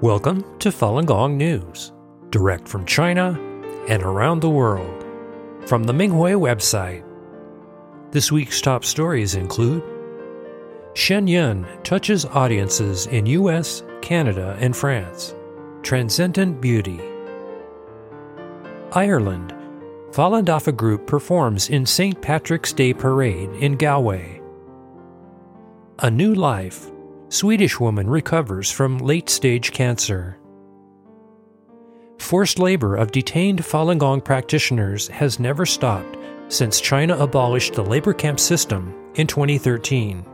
Welcome to Falun Gong News, direct from China and around the world, from the Minghui website. This week's top stories include Shen Yun touches audiences in US, Canada, and France. Transcendent Beauty. Ireland. Falun Dafa group performs in St. Patrick's Day Parade in Galway. A New Life. Swedish woman recovers from late-stage cancer. Forced labor of detained Falun Gong practitioners has never stopped since China abolished the labor camp system in 2013.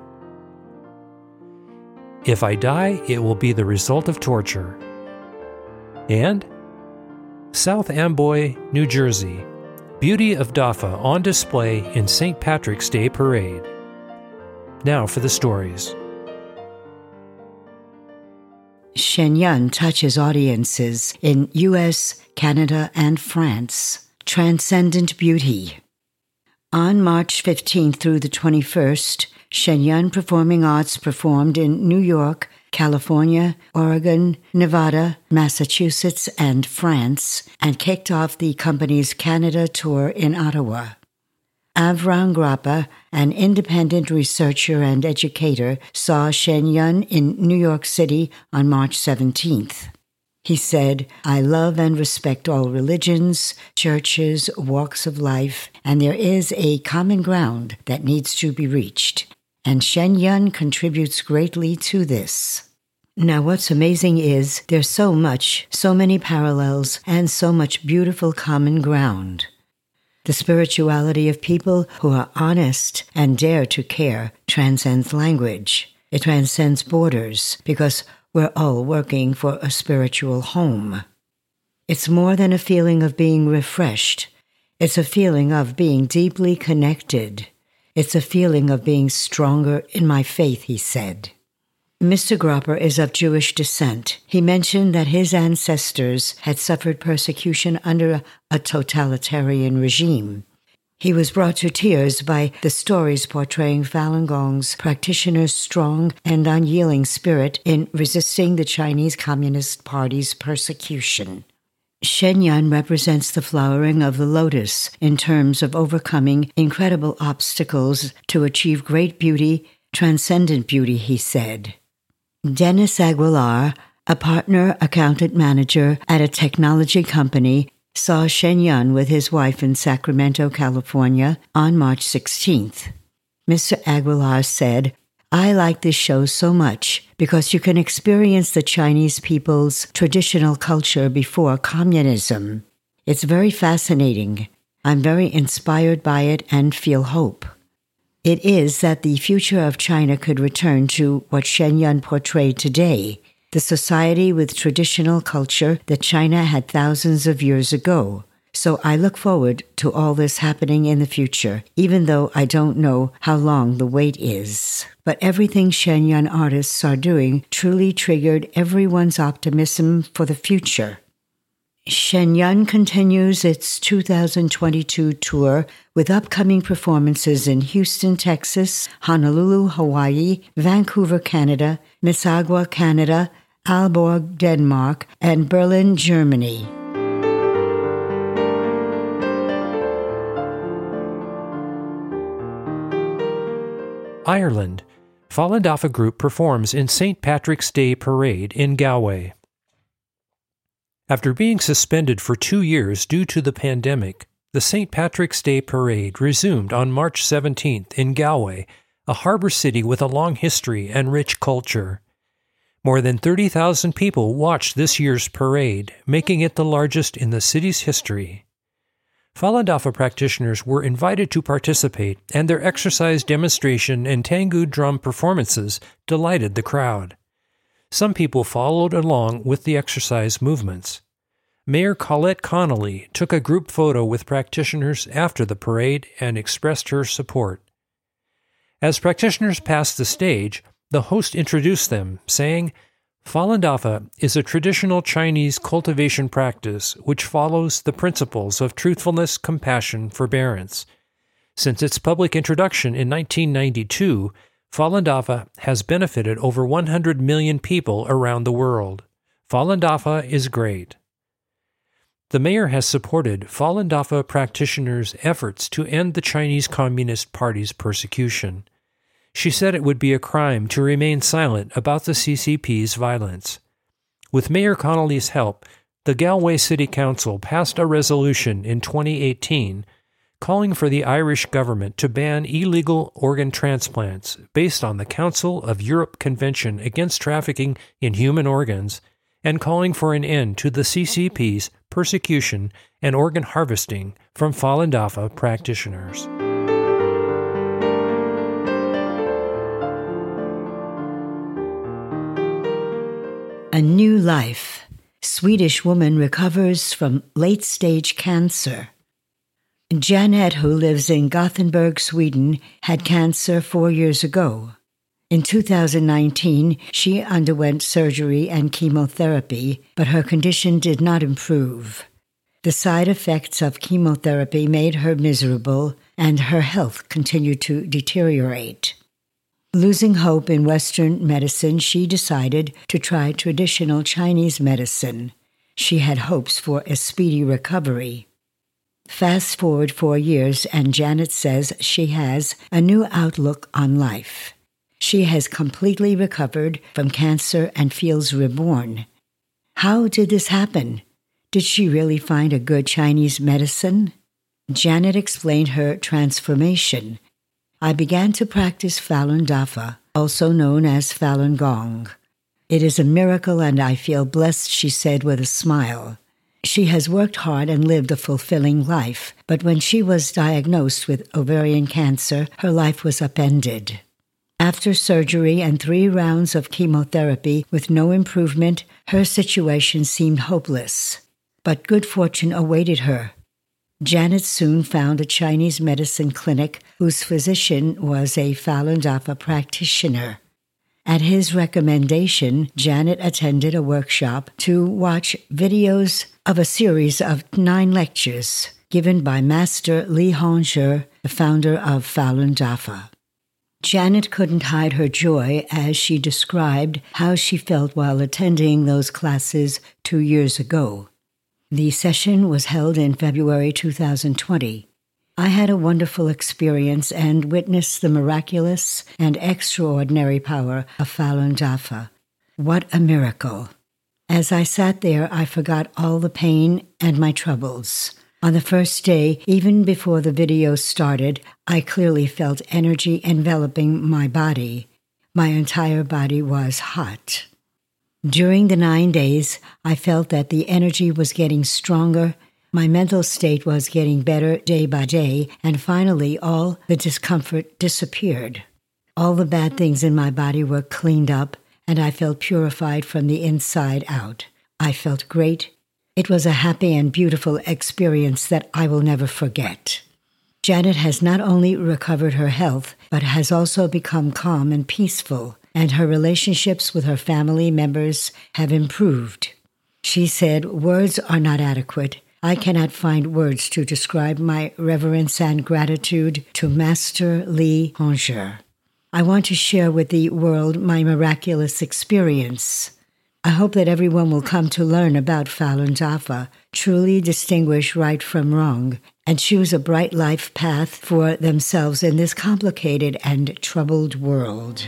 If I die, it will be the result of torture. And South Amboy, New Jersey. Beauty of Dafa on display in St. Patrick's Day Parade. Now for the stories. Shen Yun touches audiences in US, Canada, and France. Transcendent Beauty. On March 15th through the 21st, Shen Yun Performing Arts performed in New York, California, Oregon, Nevada, Massachusetts, and France, and kicked off the company's Canada tour in Ottawa. Avraham Grappa, an independent researcher and educator, saw Shen Yun in New York City on March 17th. He said, "I love and respect all religions, churches, walks of life, and there is a common ground that needs to be reached. And Shen Yun contributes greatly to this." Now what's amazing is there's so many parallels, and so much beautiful common ground. The spirituality of people who are honest and dare to care transcends language. It transcends borders because we're all working for a spiritual home. It's more than a feeling of being refreshed. It's a feeling of being deeply connected. It's a feeling of being stronger in my faith, he said. Mr. Grappa is of Jewish descent. He mentioned that his ancestors had suffered persecution under a totalitarian regime. He was brought to tears by the stories portraying Falun Gong's practitioners' strong and unyielding spirit in resisting the Chinese Communist Party's persecution. Shen Yun represents the flowering of the lotus in terms of overcoming incredible obstacles to achieve great beauty, transcendent beauty, he said. Dennis Aguilar, a partner accountant manager at a technology company, saw Shen Yun with his wife in Sacramento, California on March 16th. Mr. Aguilar said, "I like this show so much because you can experience the Chinese people's traditional culture before communism. It's very fascinating. I'm very inspired by it and feel hope." It is that the future of China could return to what Shen Yun portrayed today, the society with traditional culture that China had thousands of years ago. So I look forward to all this happening in the future, even though I don't know how long the wait is. But everything Shen Yun artists are doing truly triggered everyone's optimism for the future. Shen Yun continues its 2022 tour with upcoming performances in Houston, Texas, Honolulu, Hawaii, Vancouver, Canada, Mississauga, Canada, Aalborg, Denmark, and Berlin, Germany. Ireland. Falun Dafa group performs in St. Patrick's Day Parade in Galway. After being suspended for 2 years due to the pandemic, the St. Patrick's Day Parade resumed on March 17th in Galway, a harbor city with a long history and rich culture. More than 30,000 people watched this year's parade, making it the largest in the city's history. Falun Dafa practitioners were invited to participate, and their exercise demonstration and Tengu drum performances delighted the crowd. Some people followed along with the exercise movements. Mayor Colette Connolly took a group photo with practitioners after the parade and expressed her support. As practitioners passed the stage, the host introduced them, saying, "Falun Dafa is a traditional Chinese cultivation practice which follows the principles of truthfulness, compassion, forbearance. Since its public introduction in 1992, Falun Dafa has benefited over 100 million people around the world. Falun Dafa is great. The mayor has supported Falun Dafa practitioners' efforts to end the Chinese Communist Party's persecution. She said it would be a crime to remain silent about the CCP's violence. With Mayor Connolly's help, the Galway City Council passed a resolution in 2018 calling for the Irish government to ban illegal organ transplants based on the Council of Europe Convention Against Trafficking in Human Organs and calling for an end to the CCP's persecution and organ harvesting from Falun Dafa practitioners. A new life. Swedish woman recovers from late-stage cancer. Janet, who lives in Gothenburg, Sweden, had cancer 4 years ago. In 2019, she underwent surgery and chemotherapy, but her condition did not improve. The side effects of chemotherapy made her miserable, and her health continued to deteriorate. Losing hope in Western medicine, she decided to try traditional Chinese medicine. She had hopes for a speedy recovery. Fast forward 4 years, and Janet says she has a new outlook on life. She has completely recovered from cancer and feels reborn. How did this happen? Did she really find a good Chinese medicine? Janet explained her transformation. I began to practice Falun Dafa, also known as Falun Gong. It is a miracle and I feel blessed, she said with a smile. She has worked hard and lived a fulfilling life, but when she was diagnosed with ovarian cancer, her life was upended. After surgery and 3 rounds of chemotherapy with no improvement, her situation seemed hopeless. But good fortune awaited her. Janet soon found a Chinese medicine clinic whose physician was a Falun Dafa practitioner. At his recommendation, Janet attended a workshop to watch videos of a series of 9 lectures given by Master Li Hongzhi, the founder of Falun Dafa. Janet couldn't hide her joy as she described how she felt while attending those classes 2 years ago. The session was held in February 2020. I had a wonderful experience and witnessed the miraculous and extraordinary power of Falun Dafa. What a miracle! As I sat there, I forgot all the pain and my troubles. On the first day, even before the video started, I clearly felt energy enveloping my body. My entire body was hot. During the 9 days, I felt that the energy was getting stronger, my mental state was getting better day by day, and finally all the discomfort disappeared. All the bad things in my body were cleaned up, and I felt purified from the inside out. I felt great. It was a happy and beautiful experience that I will never forget. Janet has not only recovered her health, but has also become calm and peaceful, and her relationships with her family members have improved. She said, "Words are not adequate. I cannot find words to describe my reverence and gratitude to Master Li Hongzhi. I want to share with the world my miraculous experience. I hope that everyone will come to learn about Falun Dafa, truly distinguish right from wrong, and choose a bright life path for themselves in this complicated and troubled world."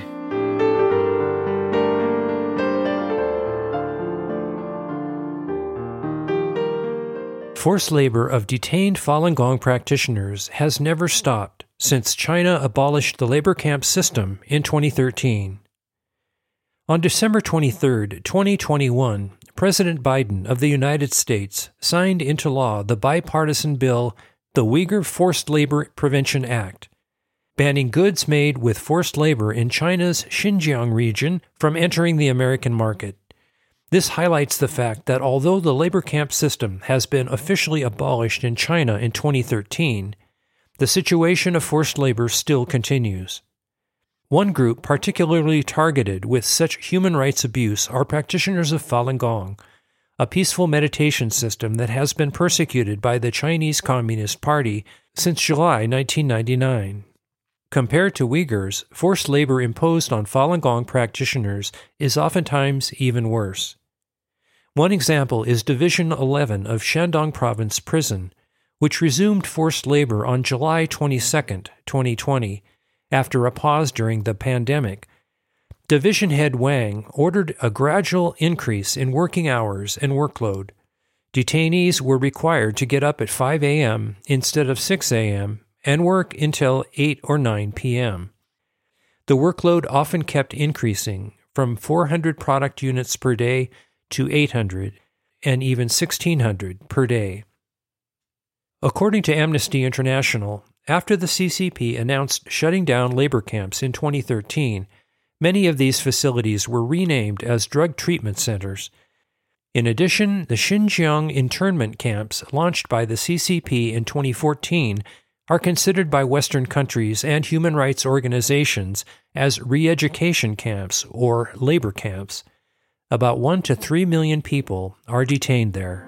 Forced labor of detained Falun Gong practitioners has never stopped since China abolished the labor camp system in 2013. On December 23, 2021, President Biden of the United States signed into law the bipartisan bill, the Uyghur Forced Labor Prevention Act, banning goods made with forced labor in China's Xinjiang region from entering the American market. This highlights the fact that although the labor camp system has been officially abolished in China in 2013, the situation of forced labor still continues. One group particularly targeted with such human rights abuse are practitioners of Falun Gong, a peaceful meditation system that has been persecuted by the Chinese Communist Party since July 1999. Compared to Uyghurs, forced labor imposed on Falun Gong practitioners is oftentimes even worse. One example is Division 11 of Shandong Province Prison, which resumed forced labor on July 22, 2020, after a pause during the pandemic. Division Head Wang ordered a gradual increase in working hours and workload. Detainees were required to get up at 5 a.m. instead of 6 a.m. and work until 8 or 9 p.m. The workload often kept increasing from 400 product units per day to 800 and even 1,600 per day. According to Amnesty International, after the CCP announced shutting down labor camps in 2013, many of these facilities were renamed as drug treatment centers. In addition, the Xinjiang internment camps launched by the CCP in 2014 are considered by Western countries and human rights organizations as re-education camps or labor camps. About 1 to 3 million people are detained there.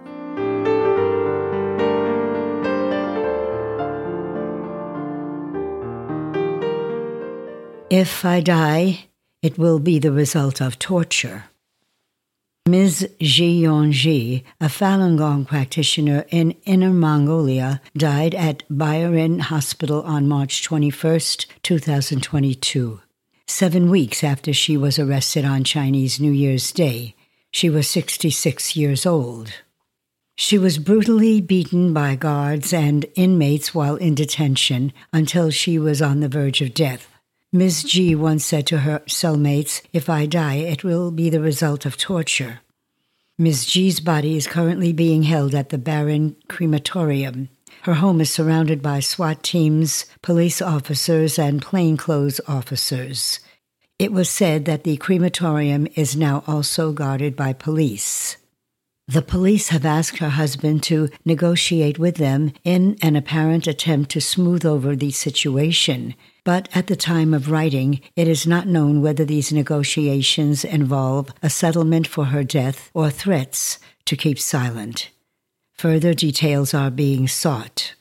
If I die, it will be the result of torture. Ms. Ji Yongji, a Falun Gong practitioner in Inner Mongolia, died at Byron Hospital on March 21, 2022, 7 weeks after she was arrested on Chinese New Year's Day. She was 66 years old. She was brutally beaten by guards and inmates while in detention until she was on the verge of death. Ms. Ji once said to her cellmates, "If I die, it will be the result of torture." Ms. Ji's body is currently being held at the Barron Crematorium. Her home is surrounded by SWAT teams, police officers, and plainclothes officers. It was said that the crematorium is now also guarded by police. The police have asked her husband to negotiate with them in an apparent attempt to smooth over the situation. But at the time of writing, it is not known whether these negotiations involve a settlement for her death or threats to keep silent. Further details are being sought.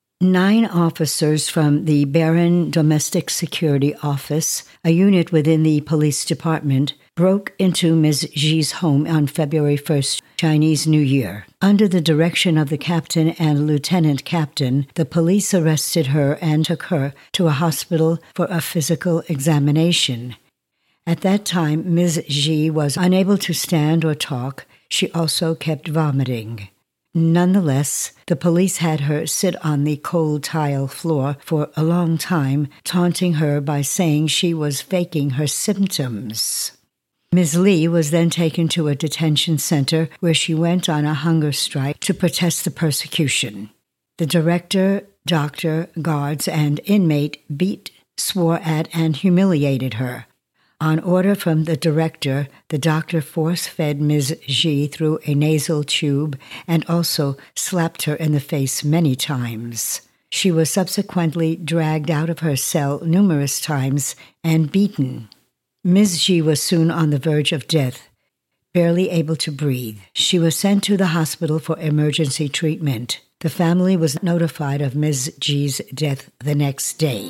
9 officers from the Barron Domestic Security Office, a unit within the police department, broke into Ms. Ji's home on February 1st, Chinese New Year. Under the direction of the captain and lieutenant captain, the police arrested her and took her to a hospital for a physical examination. At that time, Ms. Ji was unable to stand or talk. She also kept vomiting. Nonetheless, the police had her sit on the cold tile floor for a long time, taunting her by saying she was faking her symptoms. Ms. Li was then taken to a detention center where she went on a hunger strike to protest the persecution. The director, doctor, guards, and inmate beat, swore at, and humiliated her. On order from the director, the doctor force-fed Ms. Ji through a nasal tube and also slapped her in the face many times. She was subsequently dragged out of her cell numerous times and beaten. Ms. Ji was soon on the verge of death, barely able to breathe. She was sent to the hospital for emergency treatment. The family was notified of Ms. Ji's death the next day.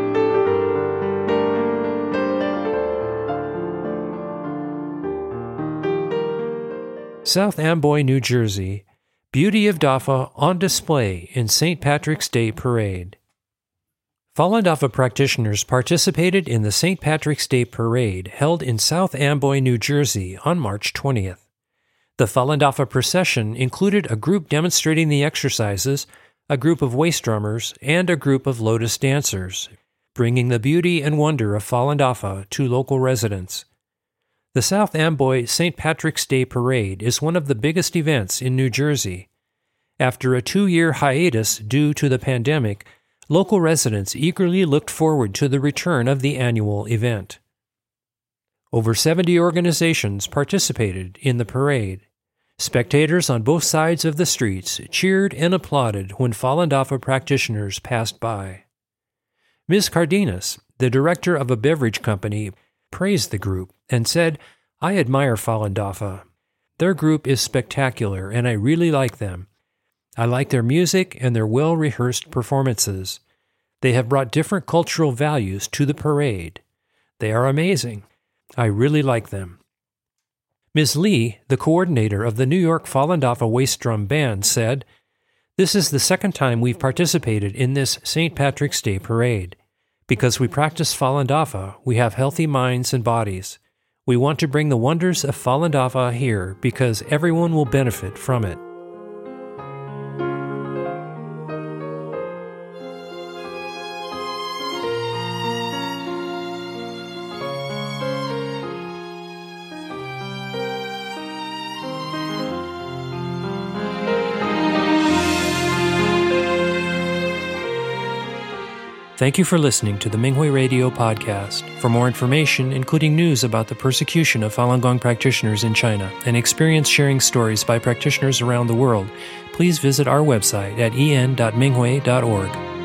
South Amboy, New Jersey. Beauty of Dafa on display in St. Patrick's Day Parade. Falun Dafa practitioners participated in the St. Patrick's Day Parade held in South Amboy, New Jersey on March 20th. The Falun Dafa procession included a group demonstrating the exercises, a group of waist drummers, and a group of lotus dancers, bringing the beauty and wonder of Falun Dafa to local residents. The South Amboy St. Patrick's Day Parade is one of the biggest events in New Jersey. After a 2-year hiatus due to the pandemic, local residents eagerly looked forward to the return of the annual event. Over 70 organizations participated in the parade. Spectators on both sides of the streets cheered and applauded when Falun Dafa practitioners passed by. Ms. Cardenas, the director of a beverage company, praised the group and said, "I admire Falun Dafa. Their group is spectacular and I really like them. I like their music and their well-rehearsed performances. They have brought different cultural values to the parade. They are amazing. I really like them." Ms. Lee, the coordinator of the New York Falun Dafa Waist Drum Band, said, "This is the second time we've participated in this St. Patrick's Day parade. Because we practice Falun Dafa, we have healthy minds and bodies. We want to bring the wonders of Falun Dafa here because everyone will benefit from it." Thank you for listening to the Minghui Radio podcast. For more information, including news about the persecution of Falun Gong practitioners in China and experience-sharing stories by practitioners around the world, please visit our website at en.minghui.org.